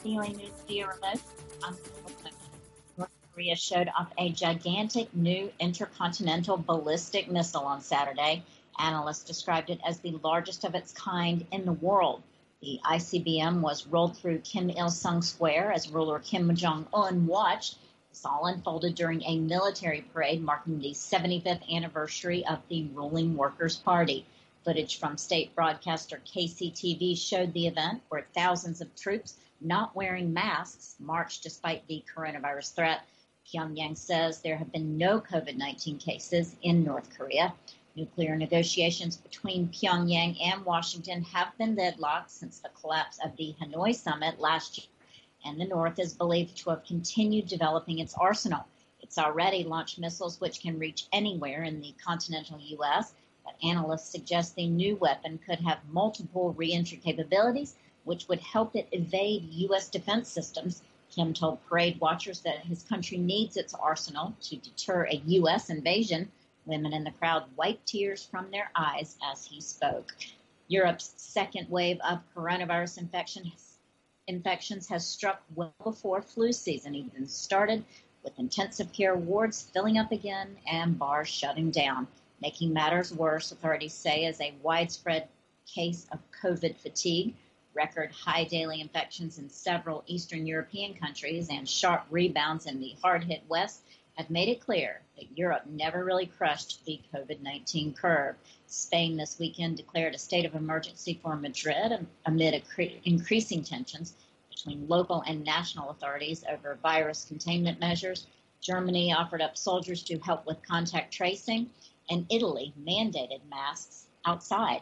VOA News via remote. I'm North Korea showed off a gigantic new intercontinental ballistic missile on Saturday. Analysts described it as the largest of its kind in the world. The ICBM was rolled through Kim Il-sung Square as ruler Kim Jong-un watched. This all unfolded during a military parade marking the 75th anniversary of the ruling Workers' Party. Footage from state broadcaster KCTV showed the event where thousands of troops not wearing masks marched despite the coronavirus threat. Pyongyang says there have been no COVID-19 cases in North Korea. Nuclear negotiations between Pyongyang and Washington have been deadlocked since the collapse of the Hanoi summit last year, and the North is believed to have continued developing its arsenal. It's already launched missiles which can reach anywhere in the continental U.S., but analysts suggest the new weapon could have multiple re-entry capabilities, which would help it evade U.S. defense systems. Kim told parade watchers that his country needs its arsenal to deter a U.S. invasion. Women in the crowd wiped tears from their eyes as he spoke. Europe's second wave of coronavirus infections has struck well before flu season even started, with intensive care wards filling up again and bars shutting down. Making matters worse, authorities say, is a widespread case of COVID fatigue. Record high daily infections in several Eastern European countries and sharp rebounds in the hard-hit West have made it clear that Europe never really crushed the COVID-19 curve. Spain this weekend declared a state of emergency for Madrid amid increasing tensions between local and national authorities over virus containment measures. Germany offered up soldiers to help with contact tracing, and Italy mandated masks outside.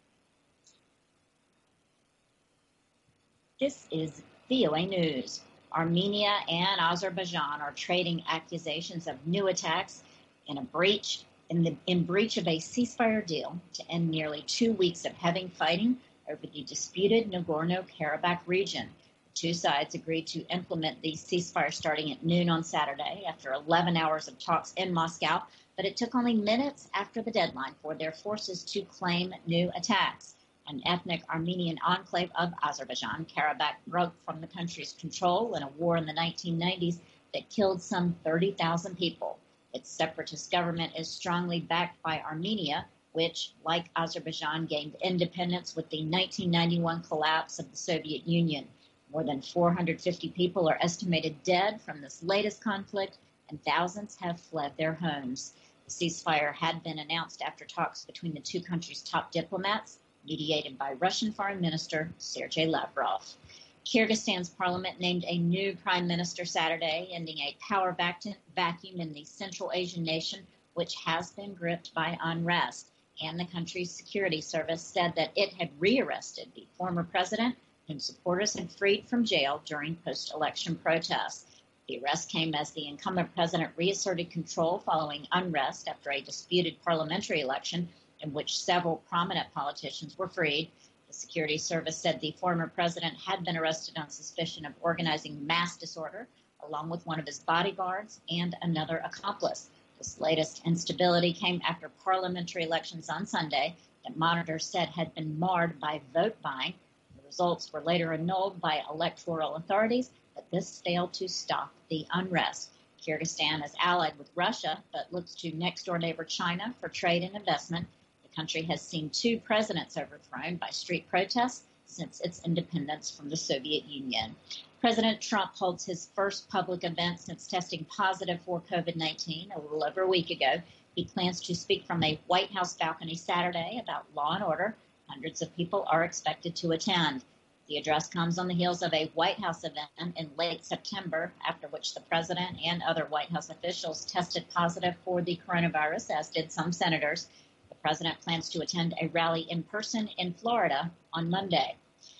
This is VOA News. Armenia and Azerbaijan are trading accusations of new attacks in breach of a ceasefire deal to end nearly 2 weeks of heavy fighting over the disputed Nagorno-Karabakh region. The two sides agreed to implement the ceasefire starting at noon on Saturday after 11 hours of talks in Moscow, but it took only minutes after the deadline for their forces to claim new attacks. An ethnic Armenian enclave of Azerbaijan, Karabakh broke from the country's control in a war in the 1990s that killed some 30,000 people. Its separatist government is strongly backed by Armenia, which, like Azerbaijan, gained independence with the 1991 collapse of the Soviet Union. More than 450 people are estimated dead from this latest conflict, and thousands have fled their homes. The ceasefire had been announced after talks between the two countries' top diplomats, mediated by Russian Foreign Minister Sergei Lavrov. Kyrgyzstan's parliament named a new prime minister Saturday, ending a power vacuum in the Central Asian nation, which has been gripped by unrest. And the country's security service said that it had rearrested the former president, whom supporters had freed from jail during post-election protests. The arrest came as the incumbent president reasserted control following unrest after a disputed parliamentary election in which several prominent politicians were freed. The security service said the former president had been arrested on suspicion of organizing mass disorder, along with one of his bodyguards and another accomplice. This latest instability came after parliamentary elections on Sunday that monitors said had been marred by vote buying. The results were later annulled by electoral authorities, but this failed to stop the unrest. Kyrgyzstan is allied with Russia, but looks to next-door neighbor China for trade and investment. The country has seen 2 presidents overthrown by street protests since its independence from the Soviet Union. President Trump holds his first public event since testing positive for COVID-19 a little over a week ago. He plans to speak from a White House balcony Saturday about law and order. Hundreds of people are expected to attend. The address comes on the heels of a White House event in late September, after which the president and other White House officials tested positive for the coronavirus, as did some senators. The president plans to attend a rally in person in Florida on Monday.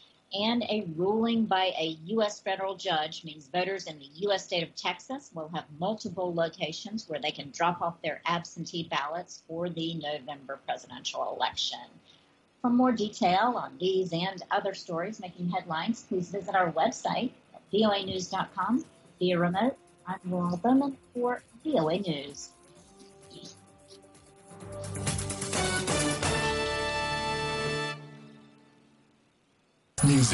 And a ruling by a U.S. federal judge means voters in the U.S. state of Texas will have multiple locations where they can drop off their absentee ballots for the November presidential election. For more detail on these and other stories making headlines, please visit our website at voanews.com. Via remote, I'm Laurel Bowman for VOA News. News.